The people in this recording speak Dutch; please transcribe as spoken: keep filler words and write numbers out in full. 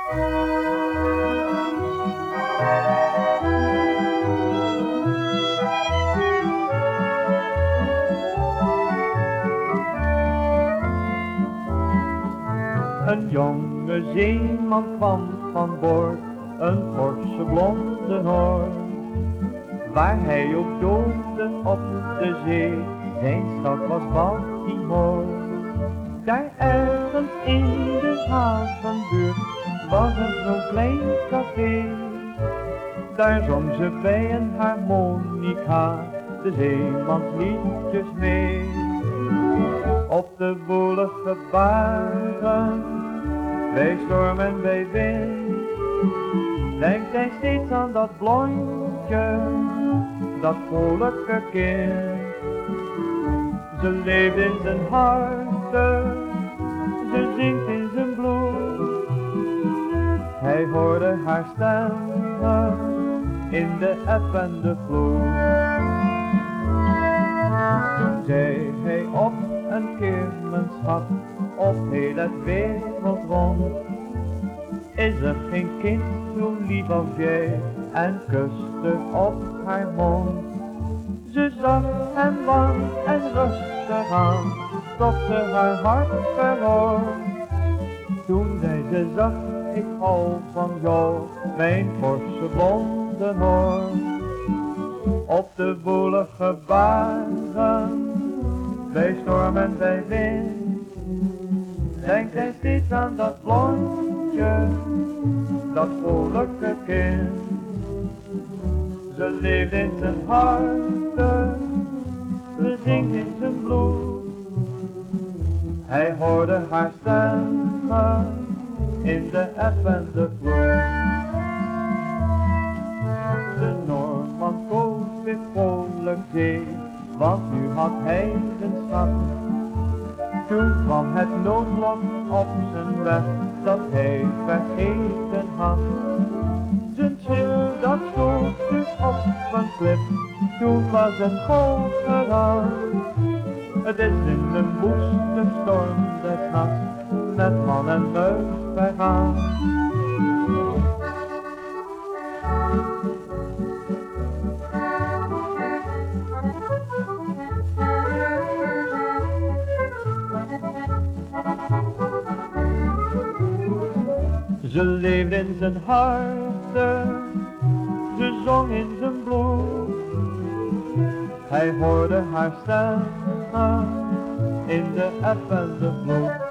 Een jonge zeeman kwam van boord, een forse blonde noor. Waar hij ook doofde op de zee, zijn stad was Baltimore. Daar ergens in de havenbuurt was er zo'n klein café. Daar zong ze bij een harmonica de zeemansliedjes mee. Op de woelige baren, bij storm en bij wind, denkt hij steeds aan dat blondje, dat vrolijke kind. Ze leeft in zijn harte, ze zingt in zijn bloed. Hij hoorde haar stemmen in de eb en de vloed. Toen zei hij op een keer, mijn schat, op heel het wereld rond is er geen kind zo lief als jij, en kuste op haar mond. Ze zag hem lang en rustig aan, tot ze haar hart verloor. Toen zei ze zacht, ik hou van jou, mijn forse blonde noor. Op de woelige baren, bij storm en bij wind, denkt hij steeds aan dat blondje, dat vrolijke kind. Ze leeft in zijn harte, ze zingt in zijn bloed. Hij hoorde haar stemmen in de eb en de vloed. De Noorman koos weer vrolijk zee, want nu had hij zijn schat. Toen kwam het noodlot op zijn weg, dat hij vergeten had. Zijn schip dat stoot dus op een klip, toen was het golf geraakt. Het is in de woeste storm des nachts, met man en muis vergaan. Ze leefde in zijn harte, ze zong in zijn bloed. Hij hoorde haar stemmen in de eb en de vloed.